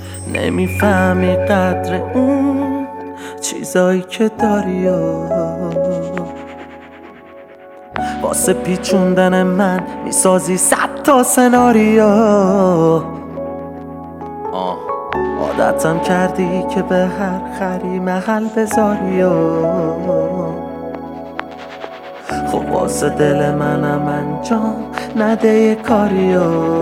نمیفهمی قدر اون چیزایی که داری واسه پیچوندن من میسازی 100 تا سناریو. عادتم کردی که به هر خری محل بذاری خب واسه دل منم انجام نده یه کاریو.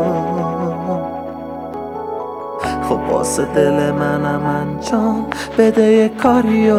خب واسه دل منم انجام بده یه کاریو.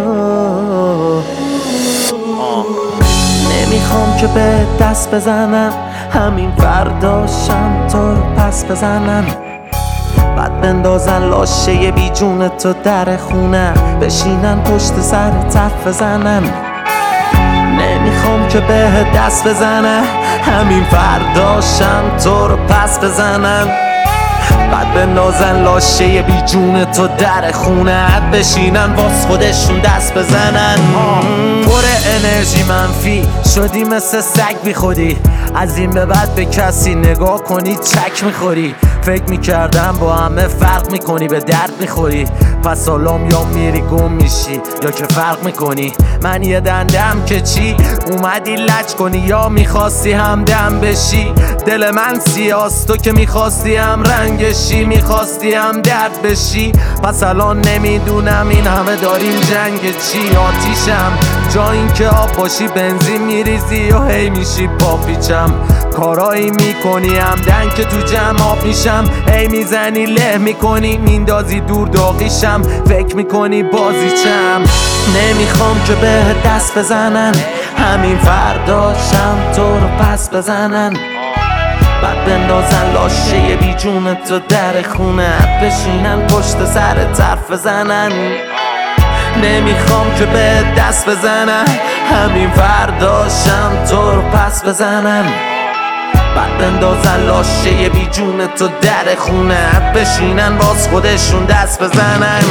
نمیخوام که به دست بزنم همین فرداشم تو رو پس بزنم. بعد بندازن لاشه بی جون تو در خونه بشینن پشت سر حرف بزنن. نمیخوام که به دست بزنم همین فرداشم تو رو پس بزنن. بعد بندازن لاشه بی جون تو در خونت بشینن واس خودشون دست بزنن. پر انرژی منفی شدی مثل سگ بی خودی. از این به بعد به کسی نگاه کنی چک میخوری. فکر میکردم با همه فرق میکنی به درد میخوری. پس حالام یا میری گم میشی یا که فرق میکنی. من یه دندم که چی اومدی لج کنی یا میخواستی همدم بشی. دل من سیاست تو که میخواستی هم رنگشی میخواستی هم درد بشی. پس الان نمیدونم این همه داریم جنگ چی. آتیشم جا این که آب باشی بنزین میریزی و هی میشی پاپیچم. کارایی میکنی همدن که تو جمع آب میشم. هی میزنی له میکنی میندازی دور داغیشم. فکر میکنی بازیچم. نمیخوام که به دست بزنن همین فرداشم تو رو پس بزنن. بعد بندازن لاشه بی جون تو در خونه بشینن پشت سر حرف بزنن. نمیخوام که به دست بزنن همین فرداشم تو رو پس بزنن. بعد بندازن لاشه بی جون تو در خونه بشینن باز خودشون دست بزنن.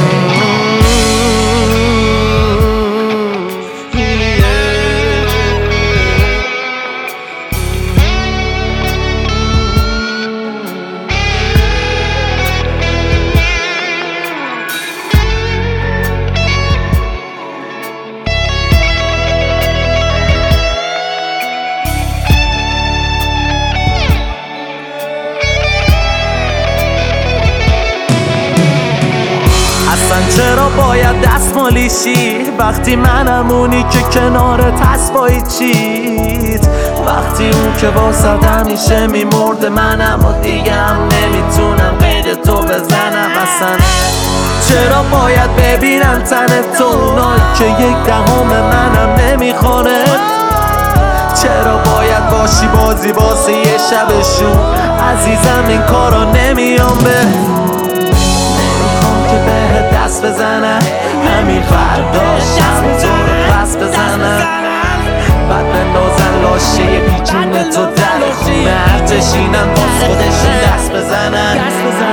اصلا چرا باید دستمالیشی وقتی منم اونی که کنارت هست با هیچیت. وقتی اون که واسد همیشه میمرده منم و دیگه هم نمیتونم غیر تو بزنم. اصلا چرا باید ببینم تن تو اونایی که 1/10 منم نمیخوانه. چرا باید باشی بازی واسه یه شبشون عزیزم این کارا نمیام به. نمیخوام که به دست بزنم همین فرداشم تو رو پس بزنم. بعد بندازن لاشه بی جون تو در خونه بشینن باز خودشون دست بزنن.